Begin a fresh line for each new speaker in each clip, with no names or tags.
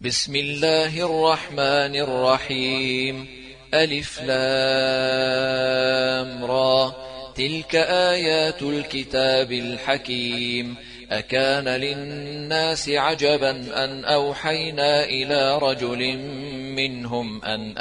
بسم الله الرحمن الرحيم. ألف لام را. تلك آيات الكتاب الحكيم. أكان للناس عجبا أن أوحينا إلى رجل منهم أن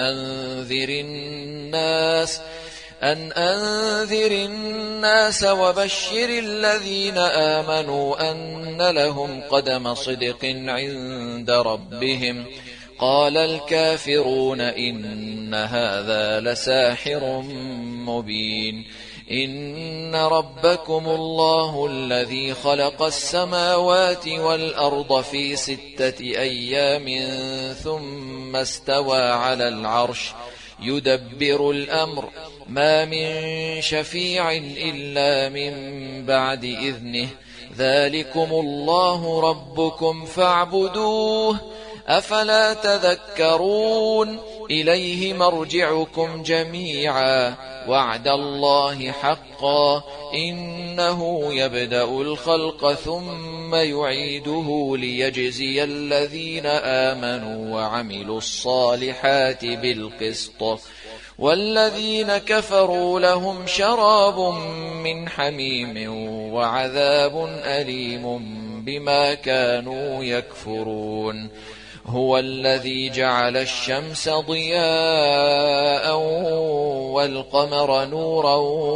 أنذر الناس وبشر الذين آمنوا أن لهم قدم صدق عند ربهم. قال الكافرون إن هذا لساحر مبين. إن ربكم الله الذي خلق السماوات والأرض في 6 أيام ثم استوى على العرش يدبر الأمر ما من شفيع إلا من بعد إذنه. ذلكم الله ربكم فاعبدوه أفلا تذكرون. إليه مرجعكم جميعا وعد الله حقا إنه يبدأ الخلق ثم يعيده ليجزي الذين آمنوا وعملوا الصالحات بالقسط والذين كفروا لهم شراب من حميم وعذاب أليم بما كانوا يكفرون. هو الذي جعل الشمس ضياء والقمر نورا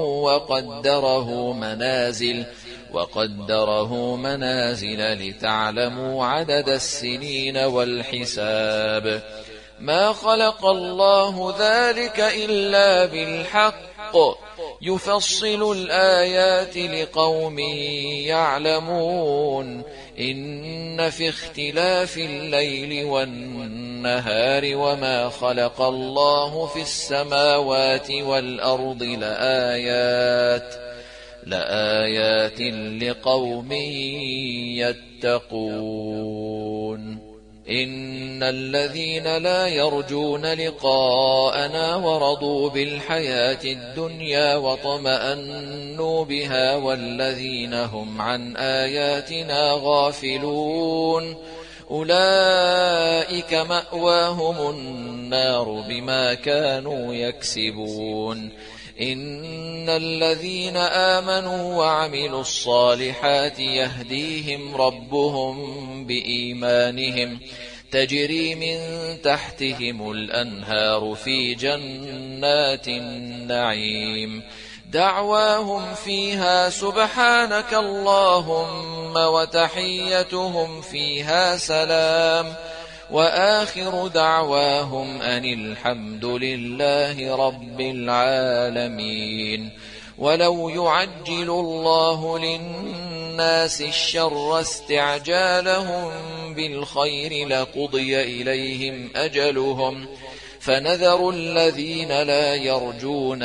وقدره منازل لتعلموا عدد السنين والحساب. ما خلق الله ذلك إلا بالحق يفصل الآيات لقوم يعلمون. إن في اختلاف الليل والنهار وما خلق الله في السماوات والأرض لآيات لقوم يتقون. إن الذين لا يرجون لقاءنا ورضوا بالحياة الدنيا واطمأنوا بها والذين هم عن آياتنا غافلون أولئك مأواهم النار بما كانوا يكسبون. إن الذين آمنوا وعملوا الصالحات يهديهم ربهم بإيمانهم تجري من تحتهم الأنهار في جنات النعيم. دعواهم فيها سبحانك اللهم وتحيتهم فيها سلام وآخر دعواهم أن الحمد لله رب العالمين. ولو يعجل الله للناس الشر استعجالهم بالخير لقضي إليهم أجلهم فنذر الذين لا يرجون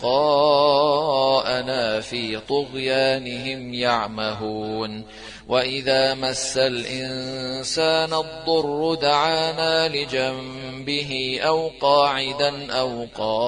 لقاءنا في طغيانهم يعمهون. وإذا مس الإنسان الضر دعانا لجنبه أو قاعدا أو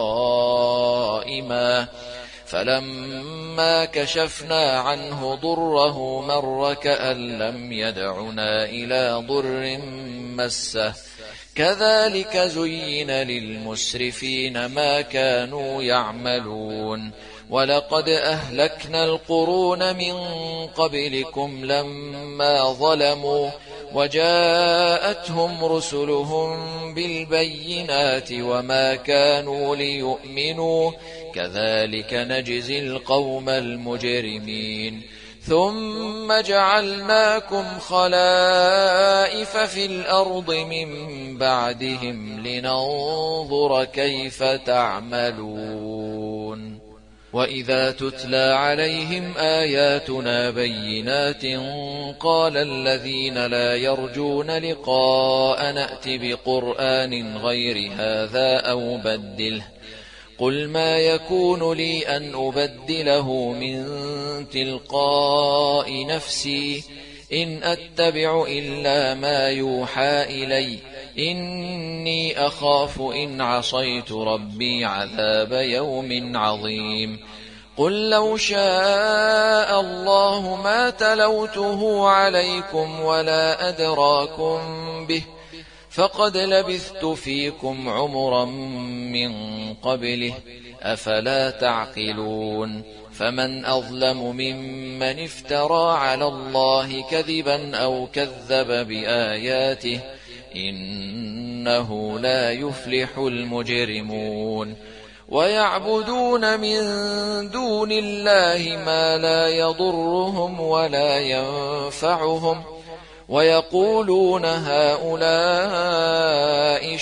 قائما فلما كشفنا عنه ضره مر كأن لم يدعنا إلى ضر مسه. كذلك زين للمسرفين ما كانوا يعملون. ولقد أهلكنا القرون من قبلكم لما ظلموا وجاءتهم رسلهم بالبينات وما كانوا ليؤمنوا كذلك نجزي القوم المجرمين. ثم جعلناكم خلائف في الأرض من بعدهم لننظر كيف تعملون. وإذا تتلى عليهم آياتنا بينات قال الذين لا يرجون لقاء نأت بقرآن غير هذا أو بدله قل ما يكون لي أن أبدله من تلقاء نفسي إن أتبع إلا ما يوحى إلي إني أخاف إن عصيت ربي عذاب يوم عظيم. قل لو شاء الله ما تلوته عليكم ولا أدراكم به فقد لبثت فيكم عمرا من قبله أفلا تعقلون فمن أظلم ممن افترى على الله كذبا أو كذب بآياته إنه لا يفلح المجرمون ويعبدون من دون الله ما لا يضرهم ولا ينفعهم ويقولون هؤلاء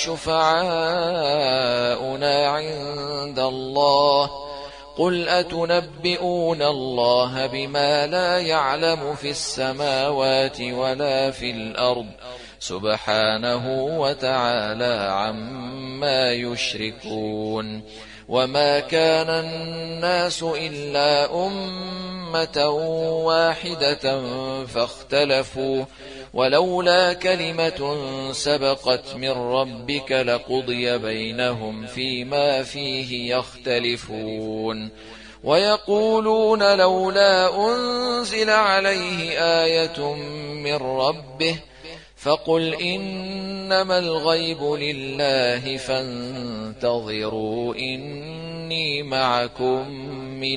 شفعاؤنا عند الله قل أتنبئون الله بما لا يعلم في السماوات ولا في الأرض سبحانه وتعالى عما يشركون وما كان الناس إلا أمة واحدة فاختلفوا ولولا كلمة سبقت من ربك لقضي بينهم فيما فيه يختلفون ويقولون لولا أنزل عليه آية من ربه فقل إنما الغيب لله فانتظروا إني معكم من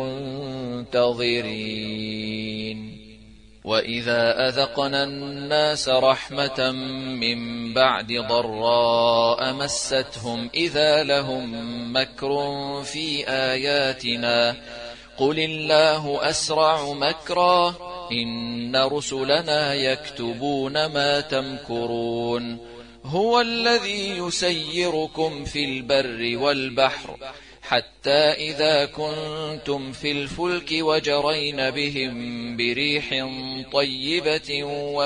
المنتظرين وإذا أذقنا الناس رحمة من بعد ضراء مستهم إذا لهم مكر في آياتنا قل الله أسرع مكرا إن رسلنا يكتبون ما تمكرون هو الذي يسيركم في البر والبحر حتى إذا كنتم في الفلك وجرين بهم بريح طيبة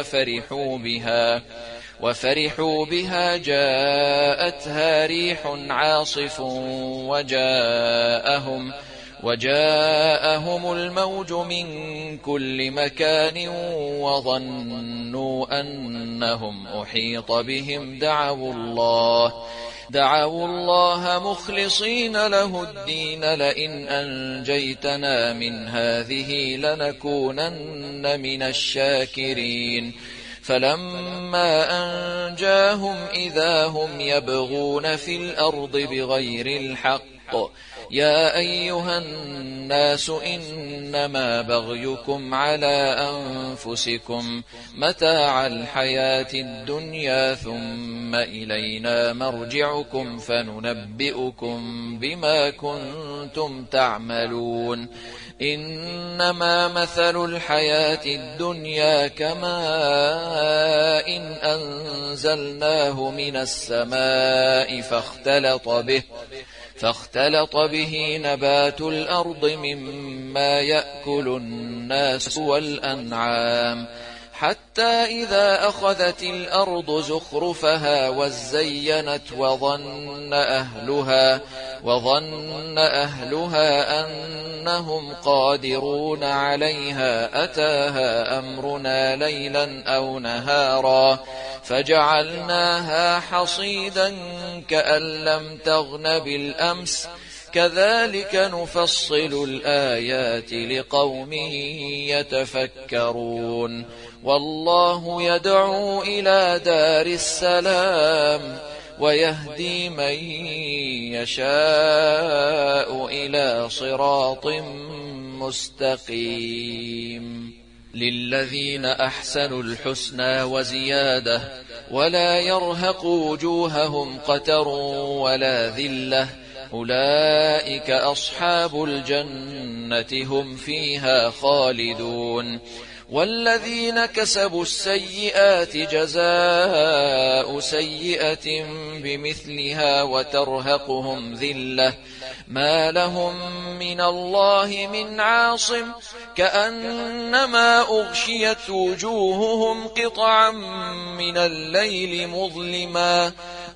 وفرحوا بها جاءتها ريح عاصف وجاءهم الموج من كل مكان وظنوا أنهم أحيط بهم دعوا الله مخلصين له الدين لئن أنجيتنا من هذه لنكونن من الشاكرين فلما أنجاهم إذا هم يبغون في الأرض بغير الحق يا أيها الناس إنما بغيكم على أنفسكم متاع الحياة الدنيا ثم إلينا مرجعكم فننبئكم بما كنتم تعملون إنما مثل الحياة الدنيا كماء إن أنزلناه من السماء فاختلط به نبات الأرض مما يأكل الناس والأنعام حتى إذا أخذت الأرض زخرفها وزينت وظن أهلها أنهم قادرون عليها أتاها أمرنا ليلا أو نهارا فجعلناها حصيدا كأن لم تغن بالأمس كذلك نفصل الآيات لقوم يتفكرون والله يدعو إلى دار السلام ويهدي من يشاء إلى صراط مستقيم للذين أحسنوا الحسنى وزيادة ولا يرهق وجوههم قتر ولا ذلة أولئك أصحاب الجنة هم فيها خالدون والذين كسبوا السيئات جزاء سيئة بمثلها وترهقهم ذلة ما لهم من الله من عاصم كأنما أغشيت وجوههم قطعا من الليل مظلما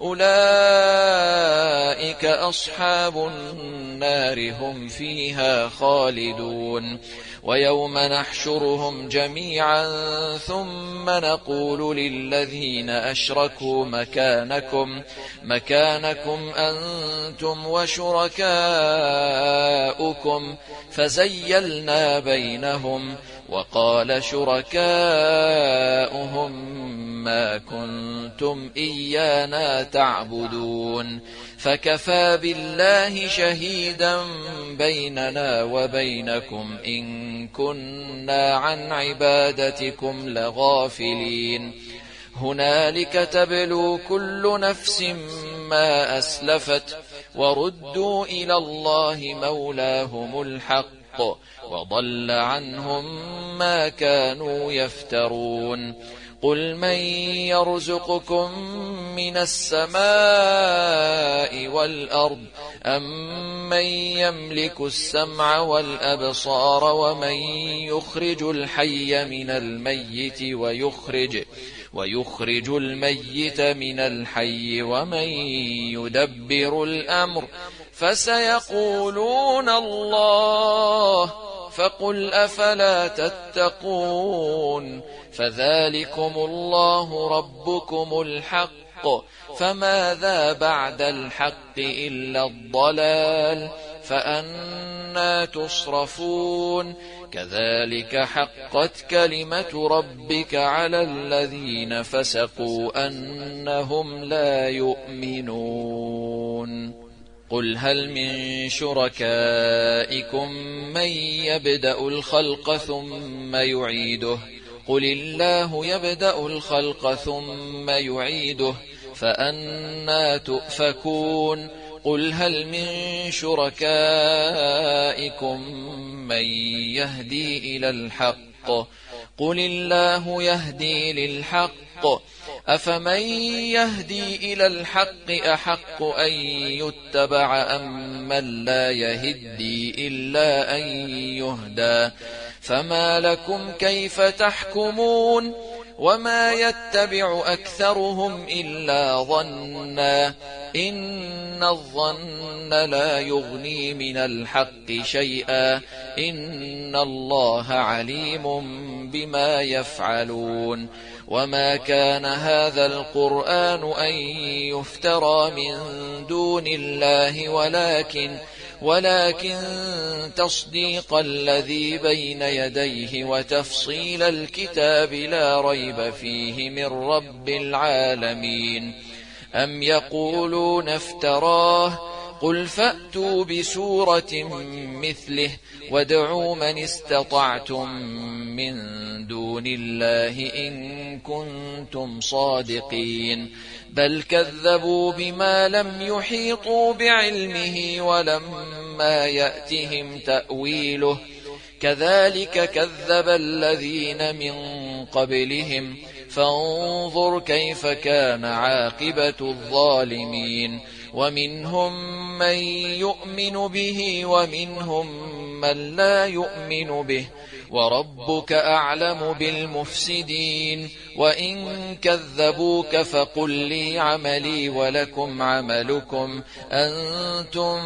أولئك أصحاب النار هم فيها خالدون ويوم نحشرهم جميعا ثم نقول للذين أشركوا مكانكم أنتم وشركاؤكم فزيلنا بينهم وقال شركاؤهم ما كنتم إيانا تعبدون فكفى بالله شهيدا بيننا وبينكم إن كنا عن عبادتكم لغافلين هنالك تبلو كل نفس ما أسلفت وردوا إلى الله مولاهم الحق وضل عنهم ما كانوا يفترون قل من يرزقكم من السماء والأرض أم من يملك السمع والأبصار ومن يخرج الحي من الميت ويخرج الميت من الحي ومن يدبر الأمر فسيقولون الله فقل أفلا تتقون فذلكم الله ربكم الحق فماذا بعد الحق إلا الضلال فأنى تصرفون كذلك حقت كلمة ربك على الذين فسقوا أنهم لا يؤمنون قل هل من شركائكم من يبدأ الخلق ثم يعيده قل الله يبدأ الخلق ثم يعيده فأنى تؤفكون قل هل من شركائكم من يهدي إلى الحق قل الله يهدي للحق أفمن يهدي إلى الحق أحق أن يتبع أم من لا يهدي إلا أن يهدى فما لكم كيف تحكمون وما يتبع أكثرهم إلا ظنا إن الظن لا يغني من الحق شيئا إن الله عليم بما يفعلون وما كان هذا القرآن أن يفترى من دون الله ولكن تصديق الذي بين يديه وتفصيل الكتاب لا ريب فيه من رب العالمين أم يقولون افتراه قل فأتوا بسورة مثله وادعوا من استطعتم من دون الله إن كنتم صادقين بل كذبوا بما لم يحيطوا بعلمه ولما يأتهم تأويله كذلك كذب الذين من قبلهم فانظر كيف كان عاقبة الظالمين ومنهم من يؤمن به ومنهم من لا يؤمن به وربك أعلم بالمفسدين وإن كذبوك فقل لي عملي ولكم عملكم أنتم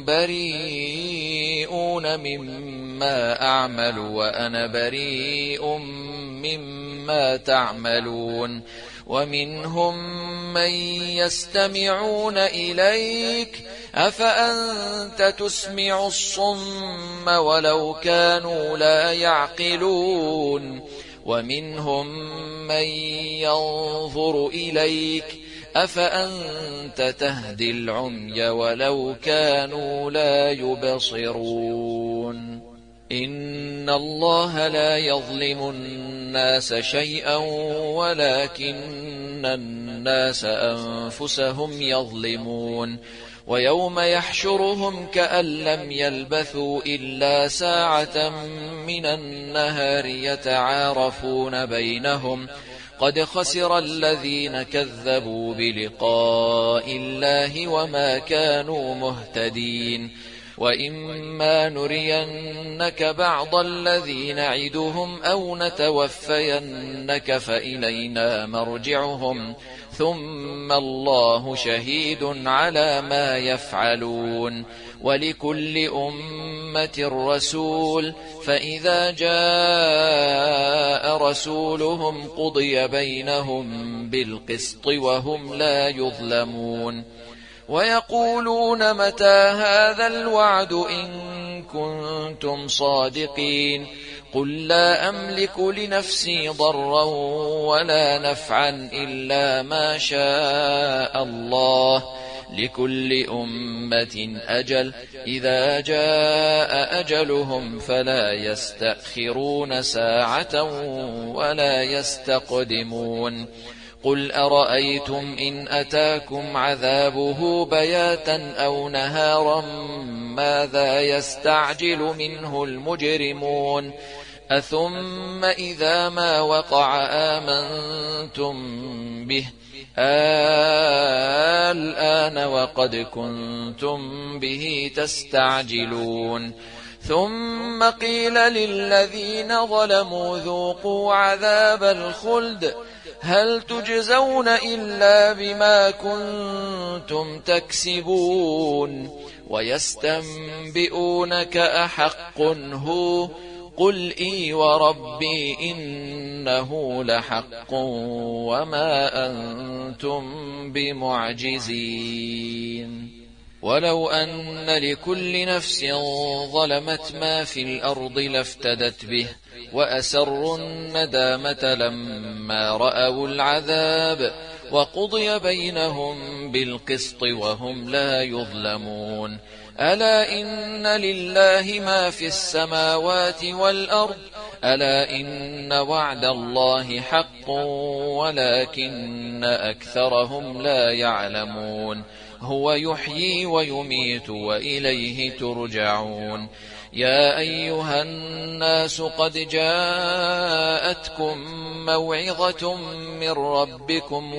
بريئون مما أعمل وأنا بريء مما تعملون ومنهم من يستمعون إليك أفأنت تسمع الصم ولو كانوا لا يعقلون ومنهم من ينظر إليك أفأنت تهدي العمي ولو كانوا لا يبصرون إن الله لا يظلم الناس شيئا ولكن الناس أنفسهم يظلمون ويوم يحشرهم كأن لم يلبثوا إلا ساعة من النهار يتعارفون بينهم قد خسر الذين كذبوا بلقاء الله وما كانوا مهتدين وإما نرينك بعض الذي نعدهم أو نتوفينك فإلينا مرجعهم ثم الله شهيد على ما يفعلون ولكل أمة رسول فإذا جاء رسولهم قضي بينهم بالقسط وهم لا يظلمون ويقولون متى هذا الوعد إن كنتم صادقين قل لا أملك لنفسي ضرا ولا نفعا إلا ما شاء الله، لكل أمة أجل، إذا جاء أجلهم فلا يستأخرون ساعة ولا يستقدمون. قل أرأيتم إن أتاكم عذابه بياتا أو نهارا ماذا يستعجل منه المجرمون؟ أثم إذا ما وقع آمنتم به الآن وقد كنتم به تستعجلون. ثم قيل للذين ظلموا ذوقوا عذاب الخلد هل تجزون إلا بما كنتم تكسبون. ويستنبئونك أحق هو؟ قل إي وربي إنه لحق وما أنتم بمعجزين. ولو أن لكل نفس ظلمت ما في الأرض لافتدت به وأسروا الندامة لما رأوا العذاب وقضي بينهم بالقسط وهم لا يظلمون. ألا إن لله ما في السماوات والأرض ألا إن وعد الله حق ولكن أكثرهم لا يعلمون. هو يحيي ويميت وإليه ترجعون. يا أيها الناس قد جاءتكم موعظة من ربكم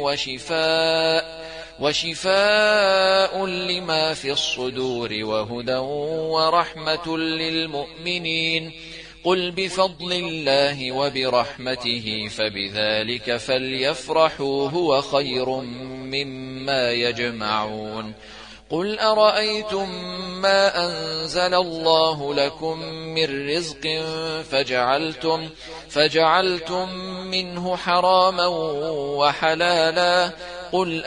وشفاء لما في الصدور وهدى ورحمة للمؤمنين. قل بفضل الله وبرحمته فبذلك فليفرحوا هو خير مما يجمعون. قل أرأيتم ما أنزل الله لكم من رزق فجعلتم منه حراما وحلالا قل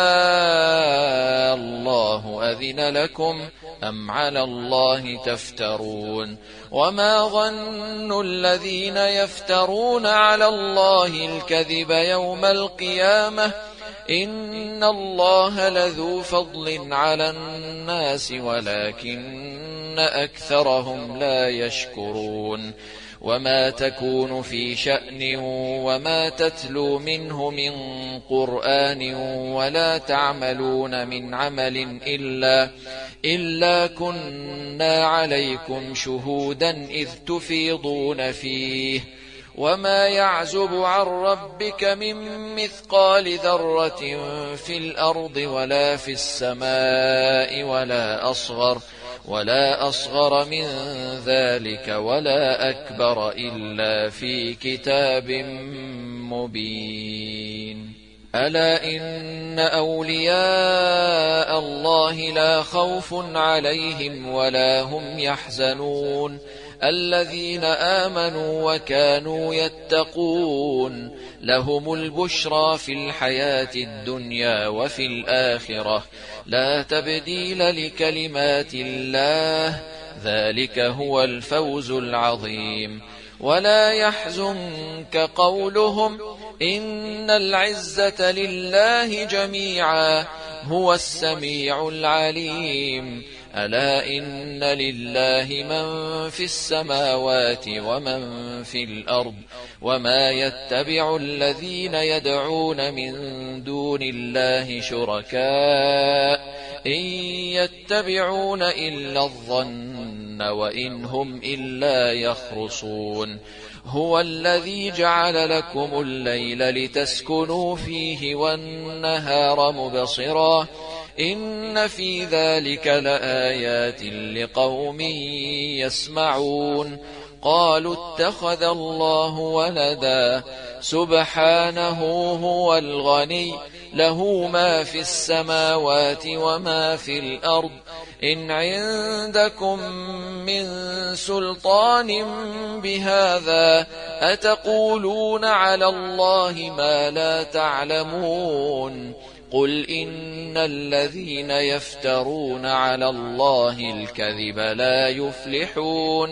الله أذن لكم أم على الله تفترون. وما ظن الذين يفترون على الله الكذب يوم القيامة إن الله لذو فضل على الناس ولكن أكثرهم لا يشكرون. وما تكون في شأن وما تتلو منه من قرآن ولا تعملون من عمل إلا كنا عليكم شهودا إذ تفيضون فيه. وما يعزب عن ربك من مثقال ذرة في الأرض ولا في السماء ولا أصغر من ذلك ولا أكبر إلا في كتاب مبين. ألا إن أولياء الله لا خوف عليهم ولا هم يحزنون الذين آمنوا وكانوا يتقون لهم البشرى في الحياة الدنيا وفي الآخرة لا تبديل لكلمات الله ذلك هو الفوز العظيم. ولا يحزنك قولهم إن العزة لله جميعا هو السميع العليم. ألا إن لله من في السماوات ومن في الأرض وما يتبع الذين يدعون من دون الله شركاء إن يتبعون إلا الظن وإن هم إلا يخرصون. هو الذي جعل لكم الليل لتسكنوا فيه والنهار مبصرا إن في ذلك لآيات لقوم يسمعون. قالوا اتخذ الله ولدا سبحانه هو الغني له ما في السماوات وما في الأرض إن عندكم من سلطان بهذا أتقولون على الله ما لا تعلمون. قل إن الذين يفترون على الله الكذب لا يفلحون.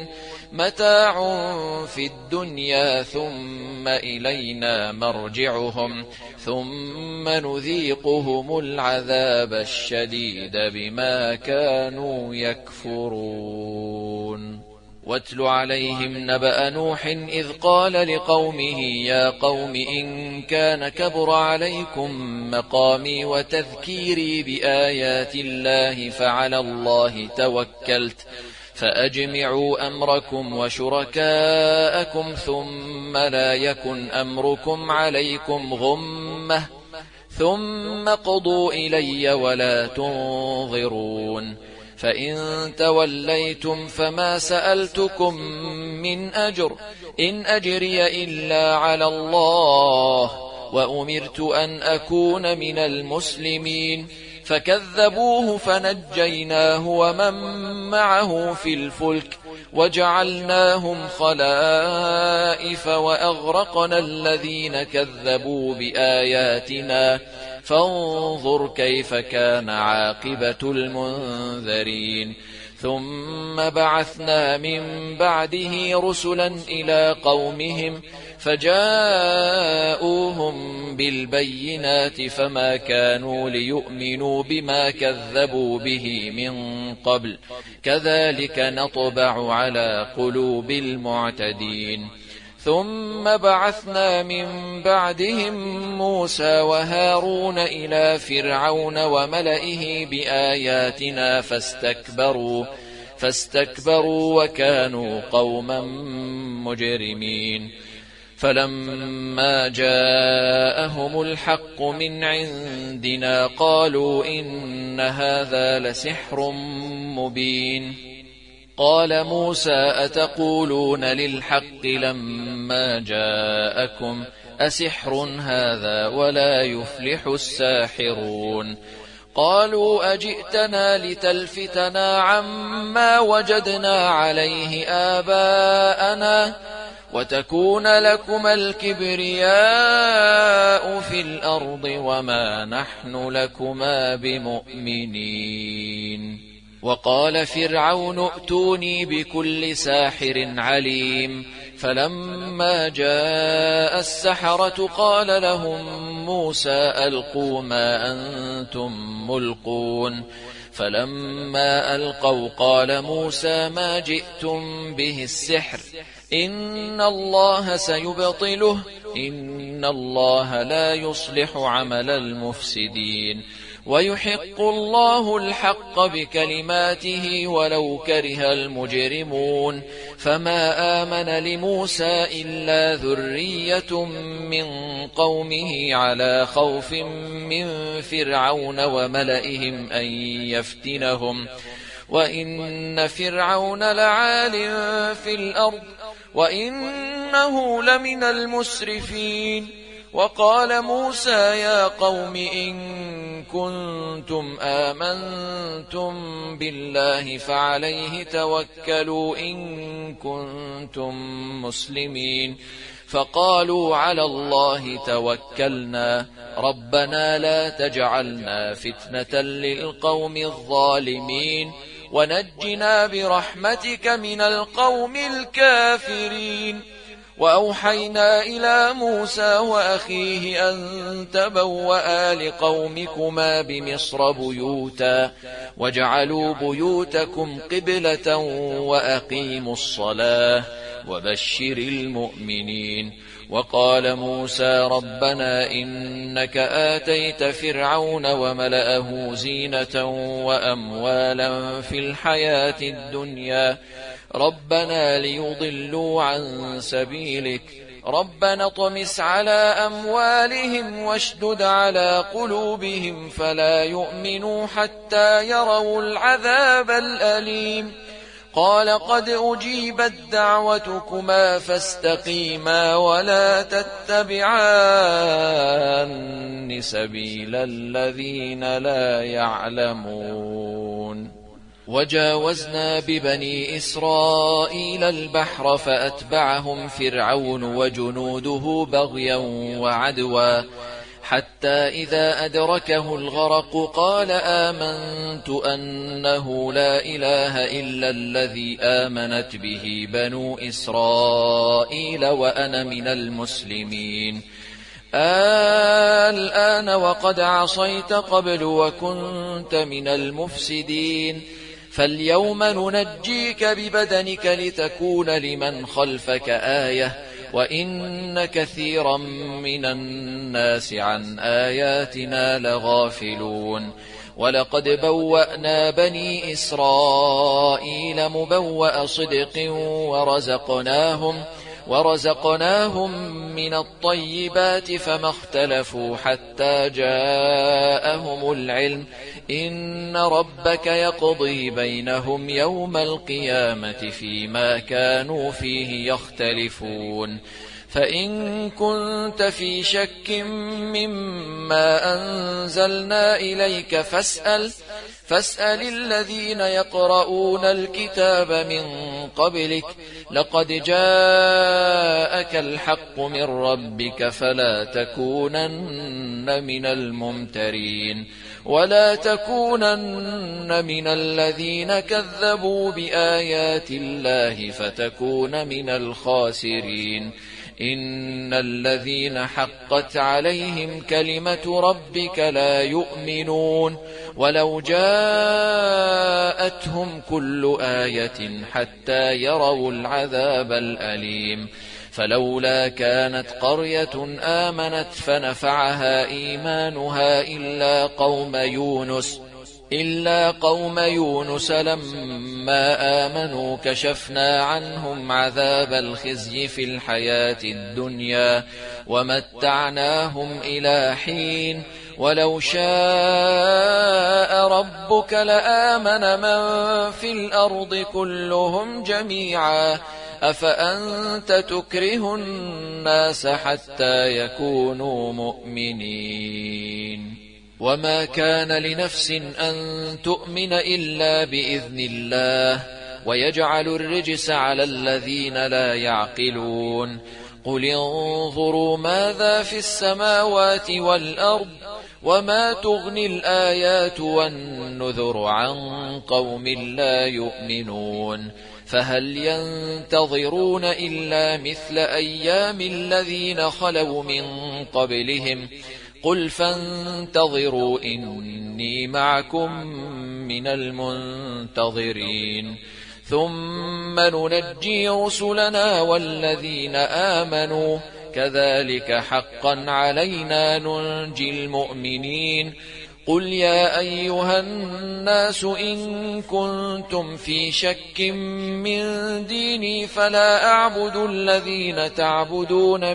متاع في الدنيا ثم إلينا مرجعهم ثم نذيقهم العذاب الشديد بما كانوا يكفرون. واتل عليهم نبأ نوح إذ قال لقومه يا قوم إن كان كبر عليكم مقامي وتذكيري بآيات الله فعلى الله توكلت فأجمعوا أمركم وشركاءكم ثم لا يكن أمركم عليكم غمة ثم قضوا إلي ولا تنظرون. فإن توليتم فما سألتكم من أجر إن أجري إلا على الله وأمرت أن أكون من المسلمين. فكذبوه فنجيناه ومن معه في الفلك وجعلناهم خلائف وأغرقنا الذين كذبوا بآياتنا فانظر كيف كان عاقبة المنذرين. ثم بعثنا من بعده رسلا إلى قومهم فجاءوهم بالبينات فما كانوا ليؤمنوا بما كذبوا به من قبل كذلك نطبع على قلوب المعتدين. ثم بعثنا من بعدهم موسى وهارون إلى فرعون وملئه بآياتنا فاستكبروا وكانوا قوما مجرمين. فلما جاءهم الحق من عندنا قالوا إن هذا لسحر مبين. قال موسى أتقولون للحق لما جاءكم أسحر هذا ولا يفلح الساحرون. قالوا أجئتنا لتلفتنا عما وجدنا عليه آباءنا وتكون لكما الكبرياء في الأرض وما نحن لكما بمؤمنين. وقال فرعون ائتوني بكل ساحر عليم. فلما جاء السحرة قال لهم موسى ألقوا ما أنتم ملقون. فلما ألقوا قال موسى ما جئتم به السحر إن الله سيبطله إن الله لا يصلح عمل المفسدين ويحق الله الحق بكلماته ولو كره المجرمون. فما آمن لموسى إلا ذرية من قومه على خوف من فرعون وملئهم أن يفتنهم وإن فرعون لعال في الأرض وإنه لمن المسرفين. وقال موسى يا قوم إن كنتم آمنتم بالله فعليه توكلوا إن كنتم مسلمين. فقالوا على الله توكلنا ربنا لا تجعلنا فتنة للقوم الظالمين ونجنا برحمتك من القوم الكافرين. وأوحينا إلى موسى وأخيه أن تبوأ لقومكما بمصر بيوتا واجعلوا بيوتكم قبلة وأقيموا الصلاة وبشر المؤمنين. وقال موسى ربنا إنك آتيت فرعون وملأه زينة وأموالا في الحياة الدنيا ربنا ليضلوا عن سبيلك ربنا اطمس على أموالهم واشدد على قلوبهم فلا يؤمنوا حتى يروا العذاب الأليم. قال قد أجيبت دعوتكما فاستقيما ولا تتبعان سبيل الذين لا يعلمون. وجاوزنا ببني إسرائيل البحر فأتبعهم فرعون وجنوده بغيا وعدوا حتى إذا أدركه الغرق قال آمنت أنه لا إله إلا الذي آمنت به بنو إسرائيل وأنا من المسلمين. الآن وقد عصيت قبل وكنت من المفسدين. فاليوم ننجيك ببدنك لتكون لمن خلفك آية وإن كثيرا من الناس عن آياتنا لغافلون. ولقد بوأنا بني إسرائيل مبوأ صدق ورزقناهم من الطيبات فما اختلفوا حتى جاءهم العلم إن ربك يقضي بينهم يوم القيامة فيما كانوا فيه يختلفون. فإن كنت في شك مما أنزلنا إليك فاسأل الذين يقرؤون الكتاب من قبلك لقد جاءك الحق من ربك فلا تكونن من الممترين ولا تكونن من الذين كذبوا بآيات الله فتكون من الخاسرين. إن الذين حقت عليهم كلمة ربك لا يؤمنون ولو جاءتهم كل آية حتى يروا العذاب الأليم. فلولا كانت قرية آمنت فنفعها إيمانها إلا قوم يونس لما آمنوا كشفنا عنهم عذاب الخزي في الحياة الدنيا ومتعناهم إلى حين. ولو شاء ربك لآمن من في الأرض كلهم جميعا أفأنت تكره الناس حتى يكونوا مؤمنين. وما كان لنفس أن تؤمن إلا بإذن الله ويجعل الرجس على الذين لا يعقلون. قل انظروا ماذا في السماوات والأرض وما تغني الآيات والنذر عن قوم لا يؤمنون. فهل ينتظرون إلا مثل أيام الذين خلوا من قبلهم قل فانتظروا إني معكم من المنتظرين. ثم ننجي رسلنا والذين آمنوا كذلك حقا علينا ننجي المؤمنين. قل يا أيها الناس إن كنتم في شك من ديني فلا أعبد الذين تعبدون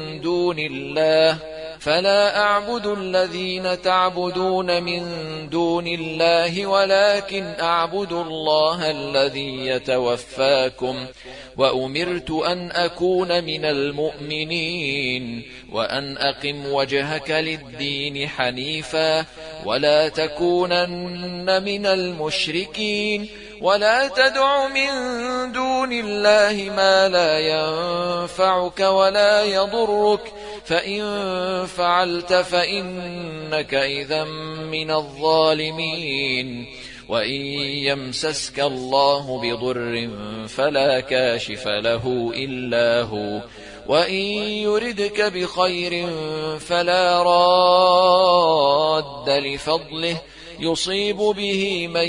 من دون الله ولكن أعبد الله الذي يتوفاكم وأمرت أن أكون من المؤمنين وأن أقم وجهك للدين حنيفا ولا تكونن من المشركين. ولا تدع من دون الله ما لا ينفعك ولا يضرك فإن فعلت فإنك إذا من الظالمين. وإن يمسسك الله بضر فلا كاشف له إلا هو وإن يردك بخير فلا راد لفضله يصيب به من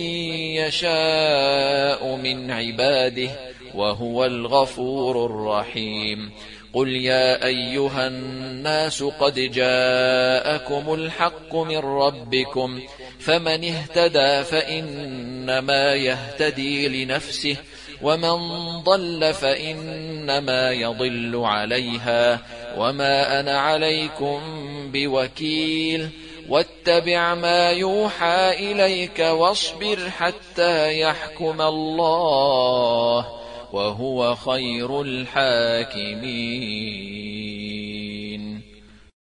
يشاء من عباده وهو الغفور الرحيم. قل يا أيها الناس قد جاءكم الحق من ربكم فمن اهتدى فإنما يهتدي لنفسه ومن ضل فإنما يضل عليها وما أنا عليكم بوكيل. واتبع ما يوحى إليك واصبر حتى يحكم الله وهو خير الحاكمين.